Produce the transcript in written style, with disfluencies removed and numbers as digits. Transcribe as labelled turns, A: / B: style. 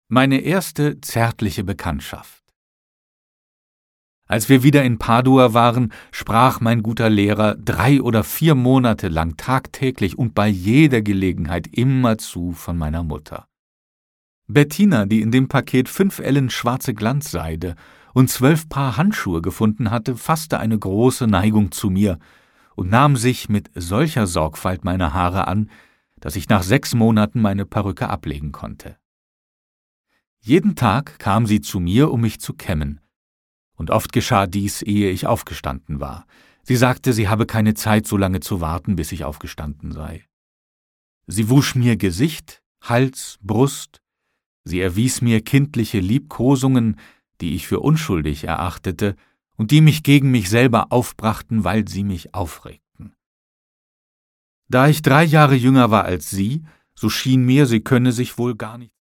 A: Meine erste zärtliche Bekanntschaft. Als wir wieder in Padua waren, sprach mein guter Lehrer 3 oder 4 Monate lang tagtäglich und bei jeder Gelegenheit immerzu von meiner Mutter. Bettina, die in dem Paket 5 Ellen schwarze Glanzseide und 12 Paar Handschuhe gefunden hatte, fasste eine große Neigung zu mir und nahm sich mit solcher Sorgfalt meiner Haare an, dass ich nach 6 Monaten meine Perücke ablegen konnte. Jeden Tag kam sie zu mir, um mich zu kämmen. Und oft geschah dies, ehe ich aufgestanden war. Sie sagte, sie habe keine Zeit, so lange zu warten, bis ich aufgestanden sei. Sie wusch mir Gesicht, Hals, Brust. Sie erwies mir kindliche Liebkosungen, die ich für unschuldig erachtete und die mich gegen mich selber aufbrachten, weil sie mich aufregten. Da ich 3 Jahre jünger war als sie, so schien mir, sie könne sich wohl gar nicht